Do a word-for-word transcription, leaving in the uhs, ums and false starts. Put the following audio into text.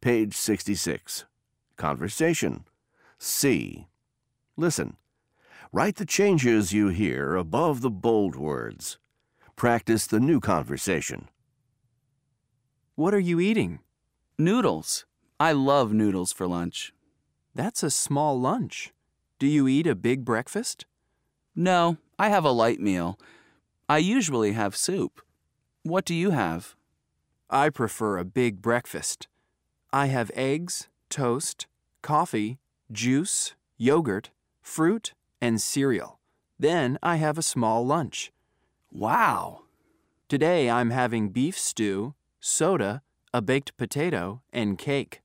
Page sixty-six. Conversation. C. Listen. Write the changes you hear above the bold words. Practice the new conversation. What are you eating? Noodles. I love noodles for lunch. That's a small lunch. Do you eat a big breakfast? No, I have a light meal. I usually have soup. What do you have? I prefer a big breakfast. I have eggs, toast, coffee, juice, yogurt, fruit, and cereal. Then I have a small lunch. Wow! Today I'm having beef stew, soda, a baked potato, and cake.